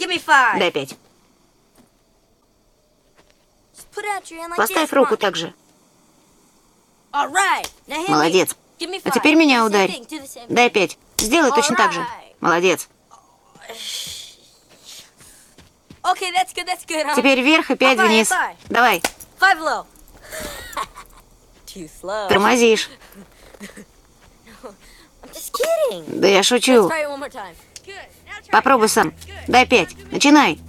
Дай 5. Поставь руку так же. Молодец. А теперь меня ударь. Дай 5. Сделай точно так же. Молодец. Теперь вверх и 5 вниз. Давай. Тормозишь. Да я шучу. Попробуй сам. Дай 5. Начинай.